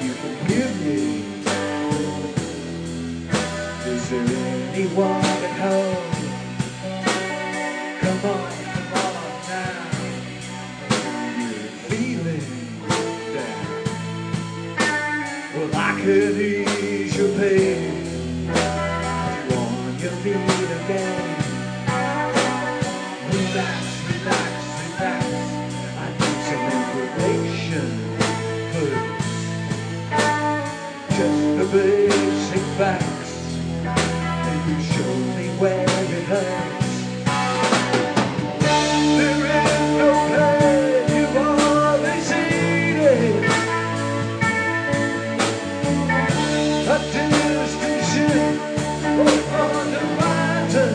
you forgive me? Is there anyone at home? Come on now. You're feeling down. Well, I could ease your pain. You need again. Relax, relax, relax. I need some information first. Just the basic facts, and you show me where it hurts. There is no pain, you've always seen it. A distant ship on the mountain.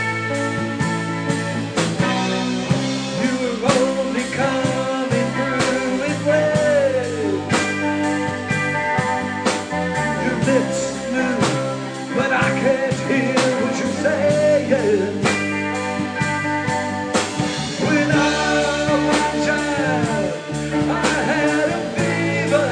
You were only coming through in waves. Your lips move, but I can't hear what you're saying. When I was a child, I had a fever.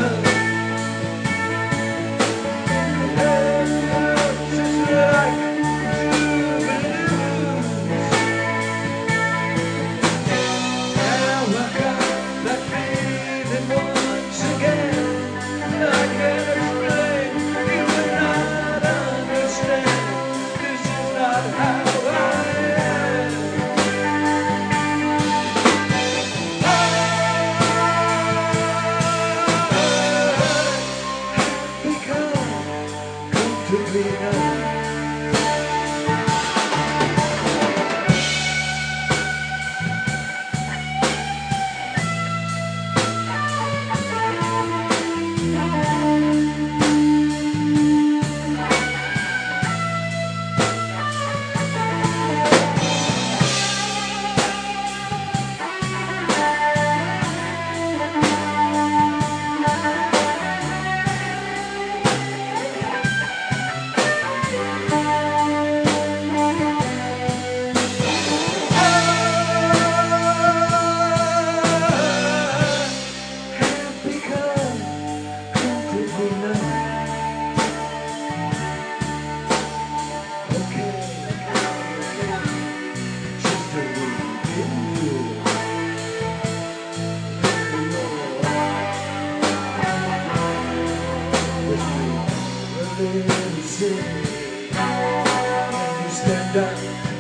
Stand up,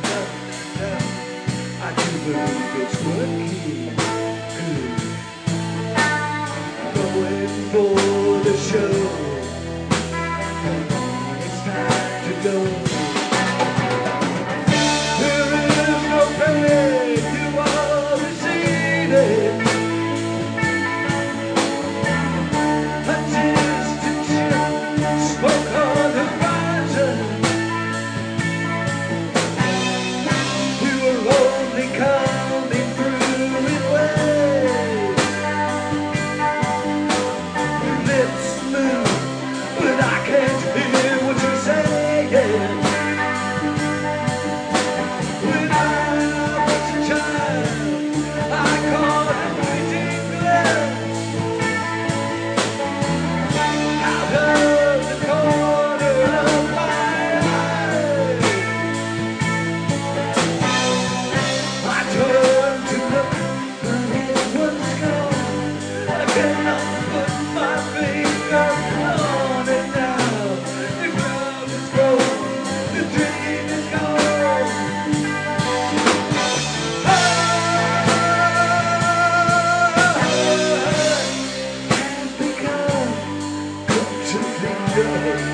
I do believe it's working good. Going for the show. It's time to go. There is no pain, you always seen it. A distant ship, smoke on the horizon. Coming through in waves. Your lips move, but I can't hear what you're saying. When I was a child, I caught a fleeting glimpse out of the corner of my eye. I turned to look, but it was gone. I cannot put my finger on it now. The ground is broke, the dream is gone. Can't become completely numb.